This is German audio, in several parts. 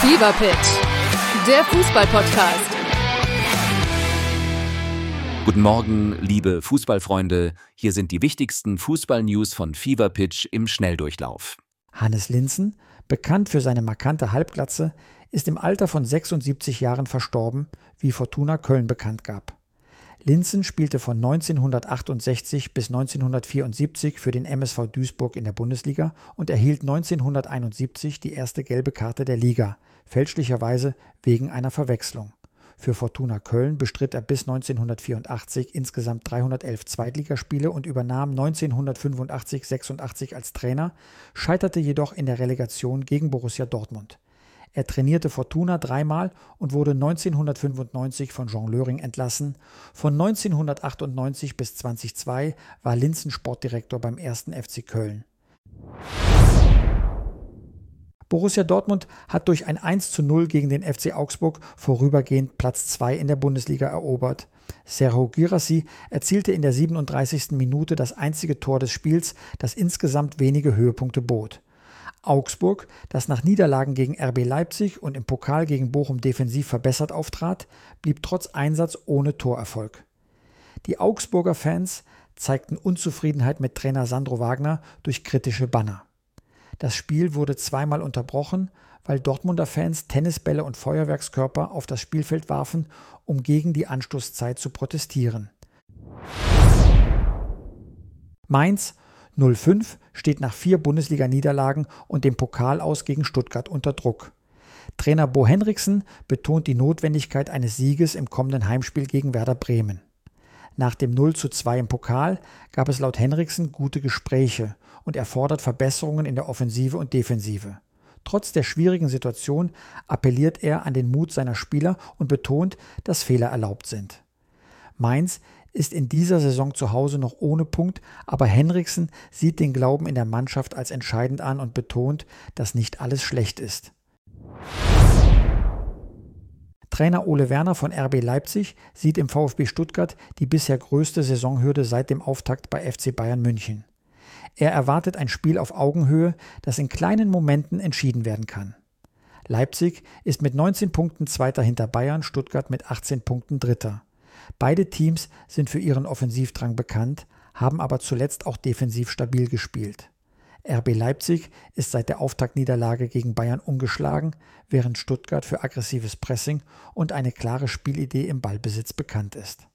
Fever Pitch, der Fußball-Podcast. Guten Morgen, liebe Fußballfreunde. Hier sind die wichtigsten Fußball-News von Fever Pitch im Schnelldurchlauf. Hannes Linssen, bekannt für seine markante Halbglatze, ist im Alter von 76 Jahren verstorben, wie Fortuna Köln bekannt gab. Linssen spielte von 1968 bis 1974 für den MSV Duisburg in der Bundesliga und erhielt 1971 die erste gelbe Karte der Liga, fälschlicherweise wegen einer Verwechslung. Für Fortuna Köln bestritt er bis 1984 insgesamt 311 Zweitligaspiele und übernahm 1985/86 als Trainer, scheiterte jedoch in der Relegation gegen Borussia Dortmund. Er trainierte Fortuna dreimal und wurde 1995 von Jean Löring entlassen. Von 1998 bis 2002 war Linssen Sportdirektor beim 1. FC Köln. Borussia Dortmund hat durch ein 1:0 gegen den FC Augsburg vorübergehend Platz 2 in der Bundesliga erobert. Serhou Guirassy erzielte in der 37. Minute das einzige Tor des Spiels, das insgesamt wenige Höhepunkte bot. Augsburg, das nach Niederlagen gegen RB Leipzig und im Pokal gegen Bochum defensiv verbessert auftrat, blieb trotz Einsatz ohne Torerfolg. Die Augsburger Fans zeigten Unzufriedenheit mit Trainer Sandro Wagner durch kritische Banner. Das Spiel wurde zweimal unterbrochen, weil Dortmunder Fans Tennisbälle und Feuerwerkskörper auf das Spielfeld warfen, um gegen die Anstoßzeit zu protestieren. Mainz 05 steht nach 4 Bundesliga-Niederlagen und dem Pokal aus gegen Stuttgart unter Druck. Trainer Bo Henriksen betont die Notwendigkeit eines Sieges im kommenden Heimspiel gegen Werder Bremen. Nach dem 0:2 im Pokal gab es laut Henriksen gute Gespräche und er fordert Verbesserungen in der Offensive und Defensive. Trotz der schwierigen Situation appelliert er an den Mut seiner Spieler und betont, dass Fehler erlaubt sind. Mainz ist in dieser Saison zu Hause noch ohne Punkt, aber Henriksen sieht den Glauben in der Mannschaft als entscheidend an und betont, dass nicht alles schlecht ist. Trainer Ole Werner von RB Leipzig sieht im VfB Stuttgart die bisher größte Saisonhürde seit dem Auftakt bei FC Bayern München. Er erwartet ein Spiel auf Augenhöhe, das in kleinen Momenten entschieden werden kann. Leipzig ist mit 19 Punkten Zweiter hinter Bayern, Stuttgart mit 18 Punkten Dritter. Beide Teams sind für ihren Offensivdrang bekannt, haben aber zuletzt auch defensiv stabil gespielt. RB Leipzig ist seit der Auftaktniederlage gegen Bayern ungeschlagen, während Stuttgart für aggressives Pressing und eine klare Spielidee im Ballbesitz bekannt ist.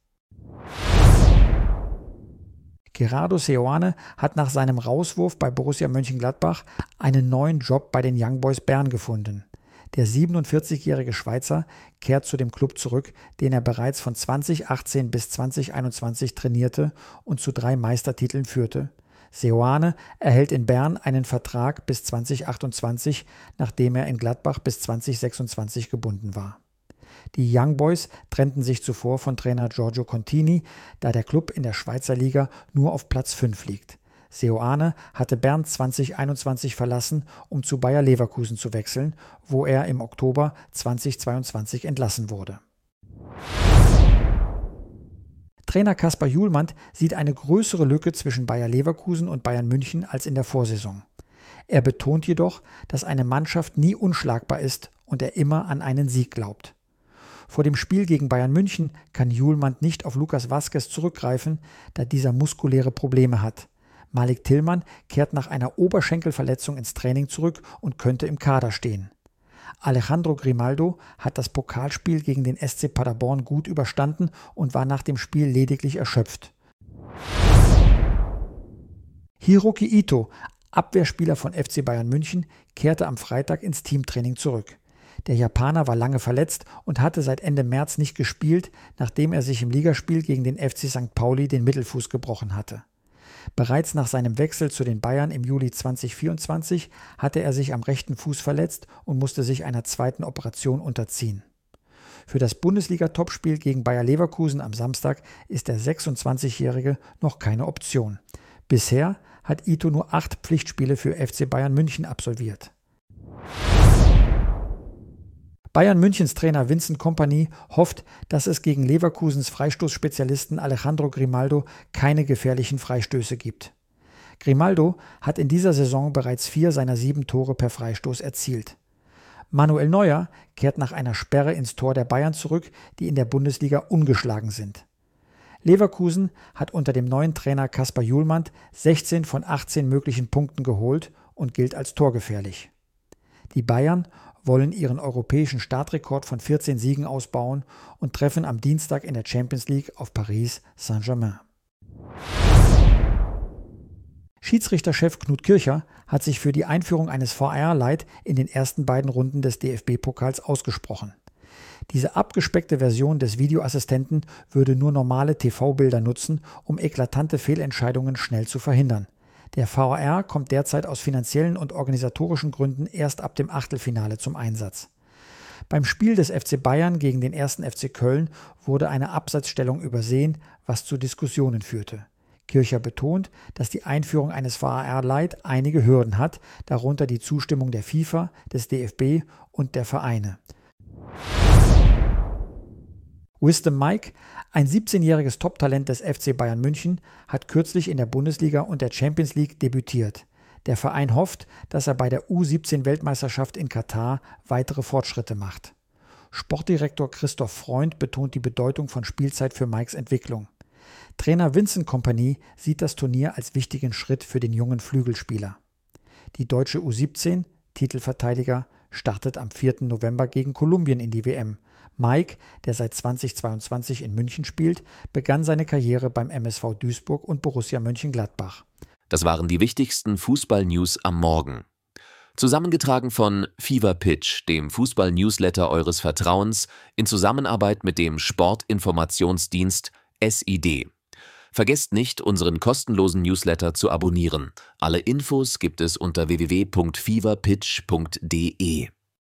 Gerardo Seoane hat nach seinem Rauswurf bei Borussia Mönchengladbach einen neuen Job bei den Young Boys Bern gefunden. Der 47-jährige Schweizer kehrt zu dem Klub zurück, den er bereits von 2018 bis 2021 trainierte und zu 3 Meistertiteln führte. Seoane erhält in Bern einen Vertrag bis 2028, nachdem er in Gladbach bis 2026 gebunden war. Die Young Boys trennten sich zuvor von Trainer Giorgio Contini, da der Klub in der Schweizer Liga nur auf Platz 5 liegt. Seoane hatte Bern 2021 verlassen, um zu Bayer Leverkusen zu wechseln, wo er im Oktober 2022 entlassen wurde. Trainer Kaspar Hjulmand sieht eine größere Lücke zwischen Bayer Leverkusen und Bayern München als in der Vorsaison. Er betont jedoch, dass eine Mannschaft nie unschlagbar ist und er immer an einen Sieg glaubt. Vor dem Spiel gegen Bayern München kann Hjulmand nicht auf Lucas Vazquez zurückgreifen, da dieser muskuläre Probleme hat. Malik Tillmann kehrt nach einer Oberschenkelverletzung ins Training zurück und könnte im Kader stehen. Alejandro Grimaldo hat das Pokalspiel gegen den SC Paderborn gut überstanden und war nach dem Spiel lediglich erschöpft. Hiroki Ito, Abwehrspieler von FC Bayern München, kehrte am Freitag ins Teamtraining zurück. Der Japaner war lange verletzt und hatte seit Ende März nicht gespielt, nachdem er sich im Ligaspiel gegen den FC St. Pauli den Mittelfuß gebrochen hatte. Bereits nach seinem Wechsel zu den Bayern im Juli 2024 hatte er sich am rechten Fuß verletzt und musste sich einer zweiten Operation unterziehen. Für das Bundesliga-Topspiel gegen Bayer Leverkusen am Samstag ist der 26-Jährige noch keine Option. Bisher hat Ito nur 8 Pflichtspiele für FC Bayern München absolviert. Bayern Münchens Trainer Vincent Kompany hofft, dass es gegen Leverkusens Freistoßspezialisten Alejandro Grimaldo keine gefährlichen Freistöße gibt. Grimaldo hat in dieser Saison bereits 4 seiner 7 Tore per Freistoß erzielt. Manuel Neuer kehrt nach einer Sperre ins Tor der Bayern zurück, die in der Bundesliga ungeschlagen sind. Leverkusen hat unter dem neuen Trainer Kasper Hjulmand 16 von 18 möglichen Punkten geholt und gilt als torgefährlich. Die Bayern wollen ihren europäischen Startrekord von 14 Siegen ausbauen und treffen am Dienstag in der Champions League auf Paris Saint-Germain. Schiedsrichterchef Knut Kircher hat sich für die Einführung eines VAR-Light in den ersten beiden Runden des DFB-Pokals ausgesprochen. Diese abgespeckte Version des Videoassistenten würde nur normale TV-Bilder nutzen, um eklatante Fehlentscheidungen schnell zu verhindern. Der VAR kommt derzeit aus finanziellen und organisatorischen Gründen erst ab dem Achtelfinale zum Einsatz. Beim Spiel des FC Bayern gegen den 1. FC Köln wurde eine Abseitsstellung übersehen, was zu Diskussionen führte. Kircher betont, dass die Einführung eines VAR-Light einige Hürden hat, darunter die Zustimmung der FIFA, des DFB und der Vereine. Wisdom Mike, ein 17-jähriges Top-Talent des FC Bayern München, hat kürzlich in der Bundesliga und der Champions League debütiert. Der Verein hofft, dass er bei der U17-Weltmeisterschaft in Katar weitere Fortschritte macht. Sportdirektor Christoph Freund betont die Bedeutung von Spielzeit für Mikes Entwicklung. Trainer Vincent Kompany sieht das Turnier als wichtigen Schritt für den jungen Flügelspieler. Die deutsche U17, Titelverteidiger, startet am 4. November gegen Kolumbien in die WM. Mike, der seit 2022 in München spielt, begann seine Karriere beim MSV Duisburg und Borussia Mönchengladbach. Das waren die wichtigsten Fußball-News am Morgen. Zusammengetragen von Fever Pitch, dem Fußball-Newsletter eures Vertrauens, in Zusammenarbeit mit dem Sportinformationsdienst SID. Vergesst nicht, unseren kostenlosen Newsletter zu abonnieren. Alle Infos gibt es unter www.feverpitch.de.